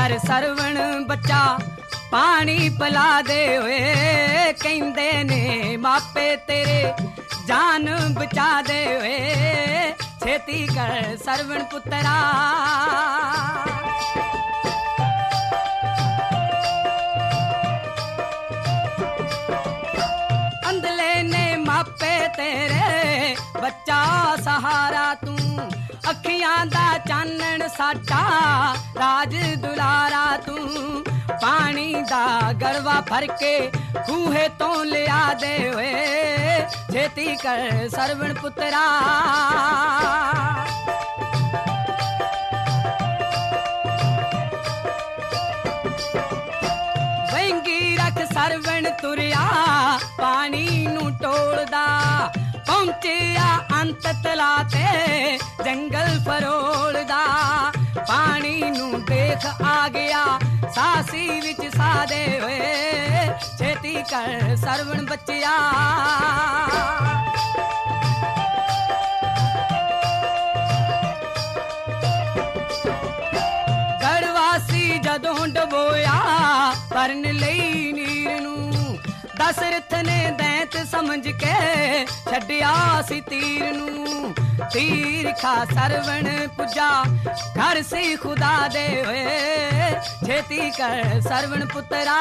कर सरवण बच्चा पानी पिला दे होए कहंदे ने मापे तेरे जान बचा दे होए छेती कर सरवण पुत्रा अंधले ने मापे तेरे बच्चा सहारा तू अखियां दा चानण साडा राज दुलारा तू पानी दा गड़वा भर के खूहे तो लिया दे हुए छेती कर सरवण पुत्रा वेंगी रख सरवण तुरिया पानी नू टोलदा पहुंचिया अंत तला ते जंगल फरोलदा पानी नू देख आ गया सासी विच सादे होए छेती कर सरवण बच्चिया गढ़वासी जदों डबोया भरन लई नीर नू दशरथ ने दैंत समझ के छड्डिया सी तीर नू तीर खा सरवण पुजा घर सी खुदा दे होए छेती कर सरवण पुत्रा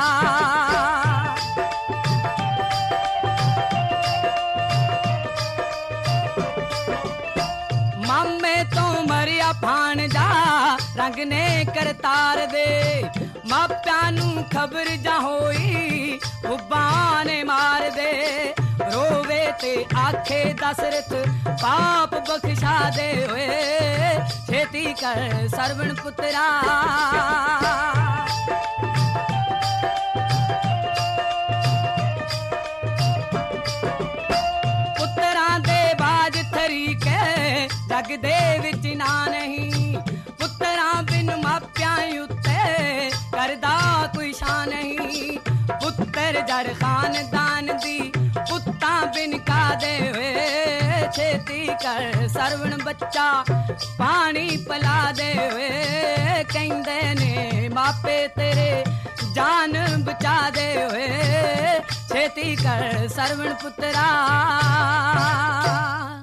मामे तो मरिया फान जा रंग ने करतार दे माप्या नू खबर जा होई बुब्बा ने मार दे रोवे ते आखे दशरथ पाप बख्शा दे होए छेती कर सरवण पुत्रा पुत्रा दे बाज थरी के जग दे विच ना नहीं पुत्रा बिन माप्या उत्ते करदा कोई शान नहीं पुत्र जड़ खानदान दी पुत्ता बिन का दे हुए छेती कर सरवण बच्चा पानी पिला दे हुए कहंदे ने मापे तेरे जान बचा दे हुए छेती कर सरवण पुत्रा